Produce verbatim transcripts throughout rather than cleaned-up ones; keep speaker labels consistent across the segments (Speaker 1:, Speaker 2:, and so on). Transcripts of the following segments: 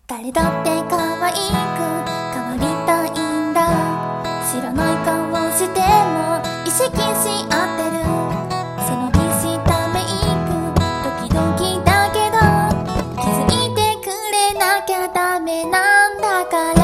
Speaker 1: 誰だって可愛く変わりたいんだ。知らない顔しても意識し合ってる。背伸びしたメイクドキドキだけど気づいてくれなきゃダメなんだから。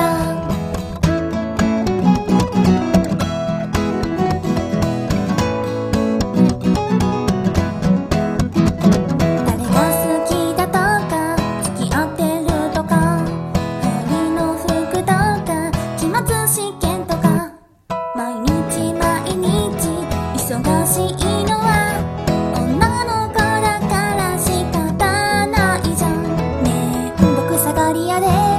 Speaker 1: 忙しいのは女の子だから仕方ないじゃん。面倒くさがり屋で